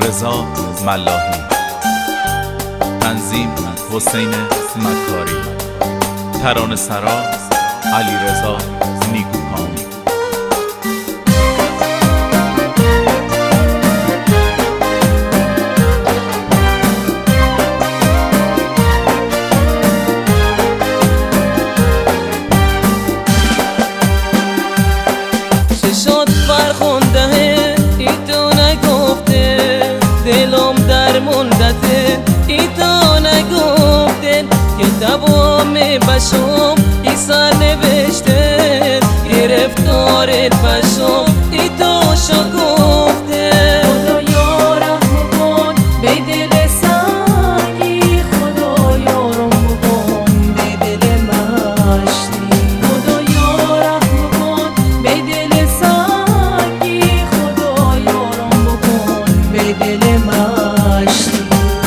رضا ملاحی، تنظیم حسین مکاری، ترانه سرا علیرضا نیکوکامی. چشات فرخونده ای تو نگفته، دلم در مندته ای تو نگفته، که تمام بشم ای سر نوشته، گرفتارت بشم ای تو شو گفته. خدایا رحم کن به دل سنگی، خدایا رحم کن به دل مشتی، خدایا رحم کن به دل سنگی، خدایا رحم کن به دل مشتی.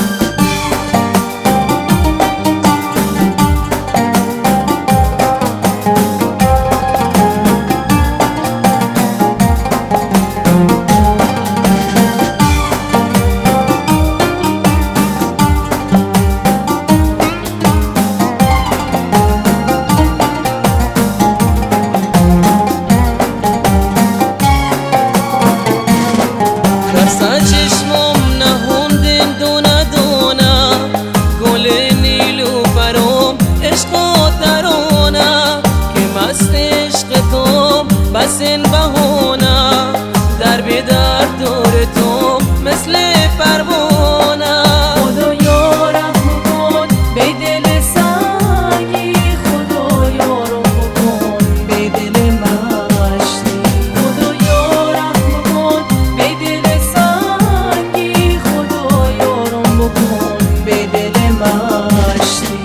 چشمم نهوندن دونه دونه، گل نیلوفرم عشق و ترانه، که مست عشق تو بس این بهانه، در بدر دور تو مثل پروانه. خدایا رحم کن به دل سنگی، خدایا رحم کن به دل مشتی، خدایا رحم کن به دل سنگی، خدایا رحم کن به دل مشتی.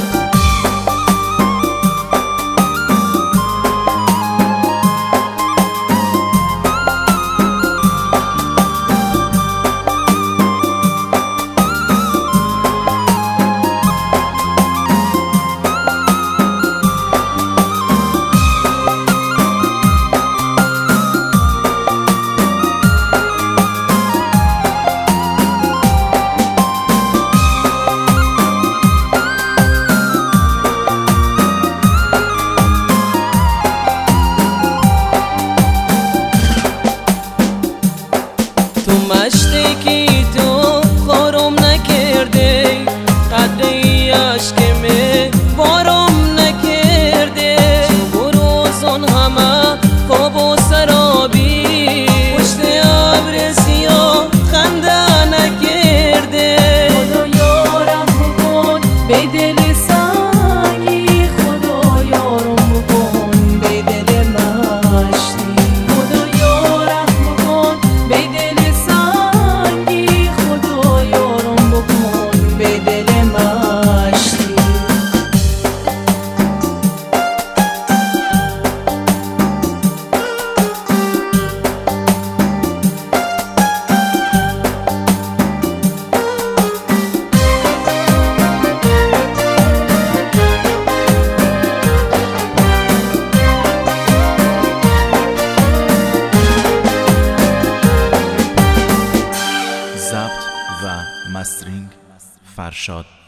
مشتی تو خورم نکرده، قدری عشقمه بارم نکرده، بروزون همه خواب و سرابی، پشت ابر سیاه خنده نکرده. خدایا رحم کن به دل سنگی، خدایا رحم کن به دل مشتی، خدایا رحم کن به دل سنگی، خدایا رحم کن به دل مشتی. ضبط و مسترینگ فرشاد